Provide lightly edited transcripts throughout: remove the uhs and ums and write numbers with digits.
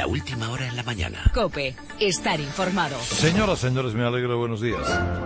La última hora en la mañana. COPE. Estar informado. Señoras, señores, me alegro. Buenos días.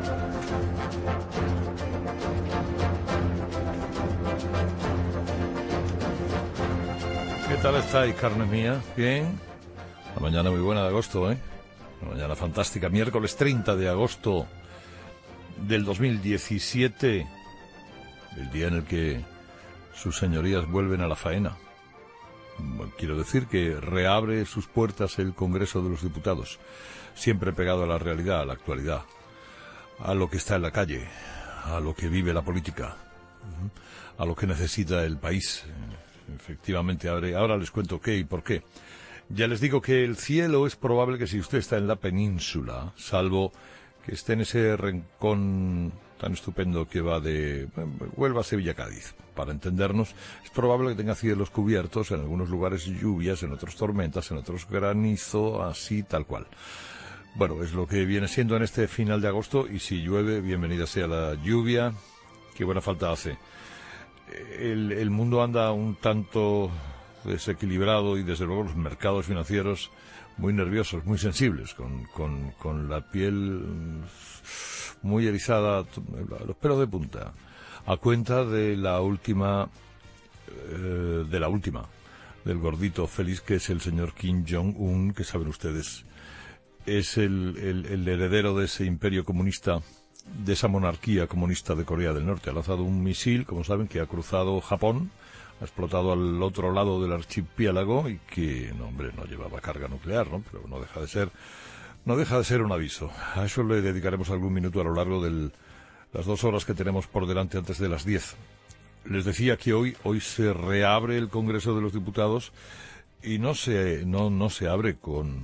¿Qué tal estáis, carne mía? ¿Bien? Una mañana muy buena de agosto, ¿eh? Una mañana fantástica. Miércoles 30 de agosto del 2017. El día en el que sus señorías vuelven a la faena. Quiero decir que reabre sus puertas el Congreso de los Diputados, siempre pegado a la realidad, a la actualidad, a lo que está en la calle, a lo que vive la política, a lo que necesita el país. Efectivamente, ahora les cuento qué y por qué. Ya les digo que el cielo es probable que si usted está en la península, salvo que esté en ese rincón tan estupendo que va de Huelva a Sevilla-Cádiz, para entendernos, es probable que tenga cielos cubiertos, en algunos lugares lluvias, en otros tormentas, en otros granizo, así tal cual. Bueno, es lo que viene siendo en este final de agosto, y si llueve, bienvenida sea la lluvia, qué buena falta hace. El mundo anda un tanto desequilibrado y desde luego los mercados financieros muy nerviosos, muy sensibles, con la piel muy erizada, los pelos de punta, a cuenta de la última, del gordito feliz que es el señor Kim Jong-un, que saben ustedes, es el heredero de ese imperio comunista, de esa monarquía comunista de Corea del Norte. Ha lanzado un misil, como saben, que ha cruzado Japón, ha explotado al otro lado del archipiélago y que, no llevaba carga nuclear, ¿no? Pero no deja de ser un aviso. A eso le dedicaremos algún minuto a lo largo de las 2 horas que tenemos por delante antes de las 10. Les decía que hoy se reabre el Congreso de los Diputados y no se abre con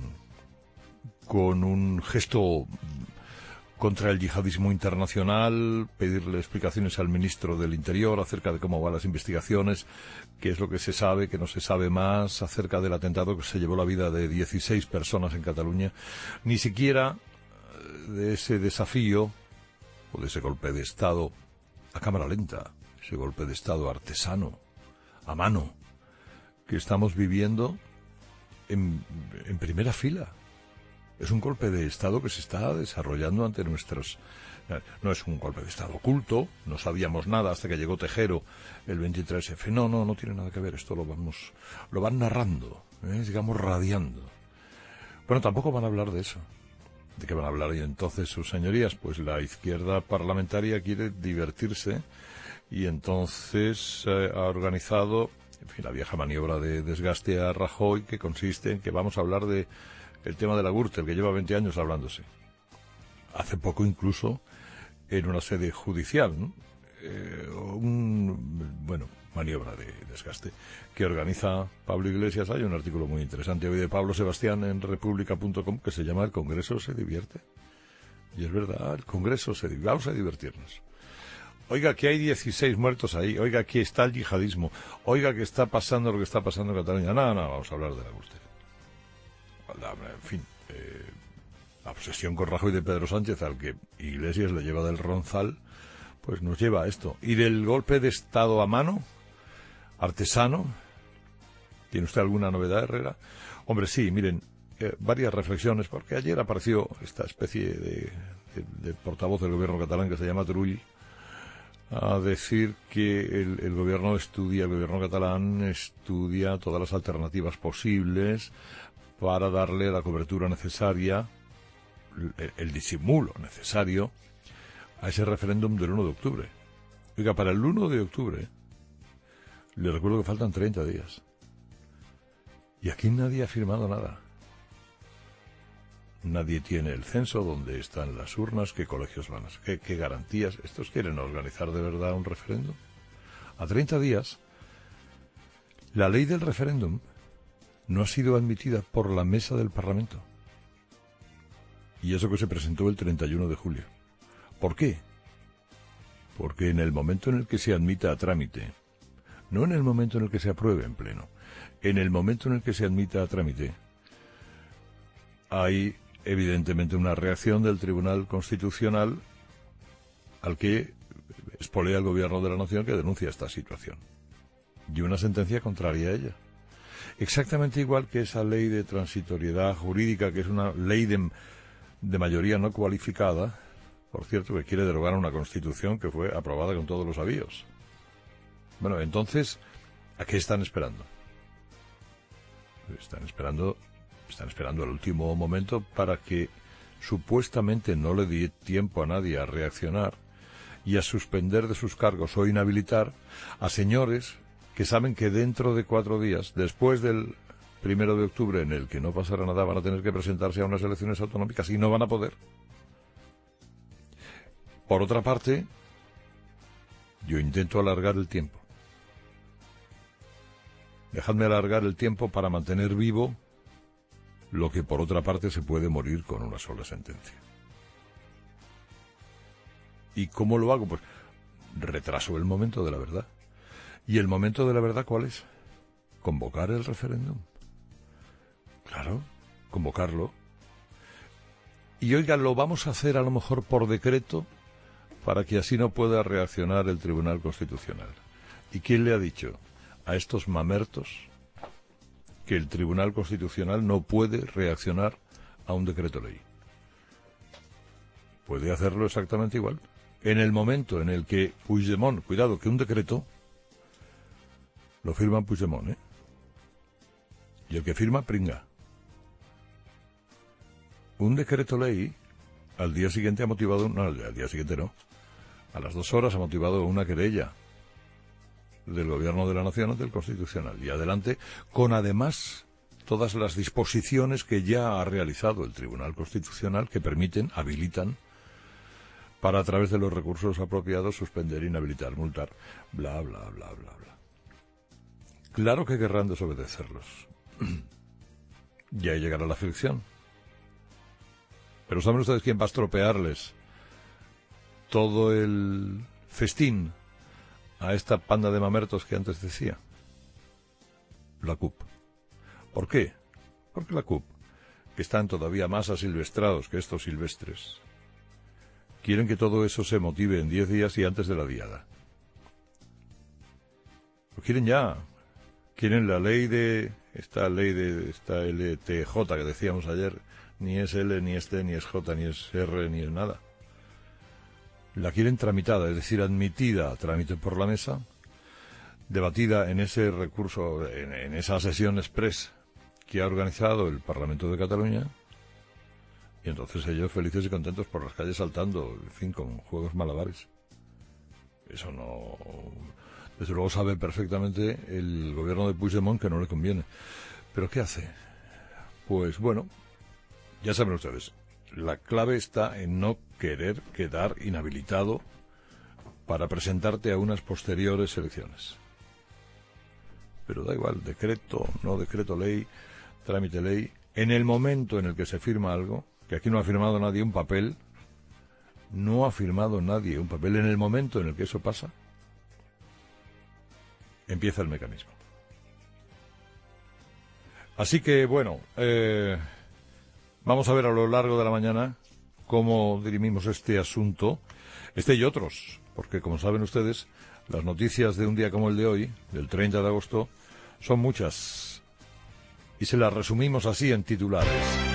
un gesto contra el yihadismo internacional, pedirle explicaciones al ministro del Interior acerca de cómo van las investigaciones, qué es lo que se sabe, qué no se sabe más acerca del atentado que se llevó la vida de 16 personas en Cataluña, ni siquiera de ese desafío o de ese golpe de Estado a cámara lenta, ese golpe de Estado artesano, a mano, que estamos viviendo en primera fila. Es un golpe de Estado que se está desarrollando ante nuestros... No es un golpe de Estado oculto, no sabíamos nada hasta que llegó Tejero el 23F. No tiene nada que ver, esto lo van narrando, digamos radiando. Bueno, tampoco van a hablar de eso. ¿De qué van a hablar? Y entonces, sus señorías, pues la izquierda parlamentaria quiere divertirse y entonces ha organizado, en fin, la vieja maniobra de desgaste a Rajoy, que consiste en que vamos a hablar de el tema de la Gürtel, que lleva 20 años hablándose. Hace poco incluso en una sede judicial, ¿no? Maniobra de desgaste que organiza Pablo Iglesias. Hay un artículo muy interesante hoy de Pablo Sebastián en República.com que se llama "El Congreso se divierte". Y es verdad, el Congreso se divierte. Vamos a divertirnos. Oiga, que hay 16 muertos ahí. Oiga, que está el yihadismo. Oiga, que está pasando lo que está pasando en Cataluña. No, vamos a hablar de la Gürtel. En fin, la obsesión con Rajoy de Pedro Sánchez, al que Iglesias le lleva del ronzal, pues nos lleva a esto. Y del golpe de Estado a mano, artesano, ¿tiene usted alguna novedad, Herrera? Hombre, sí, miren, varias reflexiones, porque ayer apareció esta especie de portavoz del gobierno catalán que se llama Turull, a decir que el gobierno catalán estudia todas las alternativas posibles para darle la cobertura necesaria, el disimulo necesario a ese referéndum del 1 de octubre. Oiga, para el 1 de octubre, le recuerdo que faltan 30 días. Y aquí nadie ha firmado nada. Nadie tiene el censo, dónde están las urnas, qué colegios van a ser, qué garantías. ¿Estos quieren organizar de verdad un referéndum? A 30 días, la ley del referéndum no ha sido admitida por la mesa del Parlamento. Y eso que se presentó el 31 de julio. ¿Por qué? Porque en el momento en el que se admita a trámite, no en el momento en el que se apruebe en pleno, en el momento en el que se admita a trámite, hay evidentemente una reacción del Tribunal Constitucional al que espolea el Gobierno de la Nación, que denuncia esta situación. Y una sentencia contraria a ella. Exactamente igual que esa ley de transitoriedad jurídica, que es una ley de mayoría no cualificada, por cierto, que quiere derogar una Constitución que fue aprobada con todos los avíos. Bueno, entonces, ¿a qué están esperando? Están esperando el último momento para que supuestamente no le dé tiempo a nadie a reaccionar y a suspender de sus cargos o inhabilitar a señores que saben que dentro de 4 días, después del 1 de octubre, en el que no pasará nada, van a tener que presentarse a unas elecciones autonómicas y no van a poder. Por otra parte, yo intento alargar el tiempo. Dejadme alargar el tiempo para mantener vivo lo que por otra parte se puede morir con una sola sentencia. ¿Y cómo lo hago? Pues retraso el momento de la verdad. ¿Y el momento de la verdad cuál es? Convocar el referéndum. Claro, convocarlo. Y oiga, lo vamos a hacer a lo mejor por decreto para que así no pueda reaccionar el Tribunal Constitucional. ¿Y quién le ha dicho a estos mamertos que el Tribunal Constitucional no puede reaccionar a un decreto ley? Puede hacerlo exactamente igual. En el momento en el que Puigdemont, cuidado, que un decreto lo firma Puigdemont, ¿eh? Y el que firma, pringa. Un decreto ley, al día siguiente ha motivado, no, al día siguiente no, a las 2 horas ha motivado una querella del Gobierno de la Nación ante el Constitucional. Y adelante, con además todas las disposiciones que ya ha realizado el Tribunal Constitucional que permiten, habilitan, para a través de los recursos apropiados suspender, inhabilitar, multar, bla, bla, bla, bla, bla. Claro que querrán desobedecerlos. Y ahí llegará la fricción. Pero ¿saben ustedes quién va a estropearles todo el festín a esta panda de mamertos que antes decía? La CUP. ¿Por qué? Porque la CUP, que están todavía más asilvestrados que estos silvestres, quieren que todo eso se motive en 10 días y antes de la diada. Lo quieren ya. Quieren la ley de... esta LTJ que decíamos ayer, ni es L, ni es T, ni es J, ni es R, ni es nada. La quieren tramitada, es decir, admitida a trámite por la mesa, debatida en ese recurso, en esa sesión express que ha organizado el Parlamento de Cataluña, y entonces ellos felices y contentos por las calles saltando, en fin, con juegos malabares. Eso no... Desde luego sabe perfectamente el gobierno de Puigdemont que no le conviene. ¿Pero qué hace? Pues bueno, ya saben ustedes, la clave está en no querer quedar inhabilitado para presentarte a unas posteriores elecciones. Pero da igual, decreto, no decreto ley, trámite ley. En el momento en el que se firma algo, que aquí no ha firmado nadie un papel, no ha firmado nadie un papel, en el momento en el que eso pasa, empieza el mecanismo. Así que, bueno, vamos a ver a lo largo de la mañana cómo dirimimos este asunto, este y otros, porque como saben ustedes, las noticias de un día como el de hoy, del 30 de agosto, son muchas, y se las resumimos así en titulares.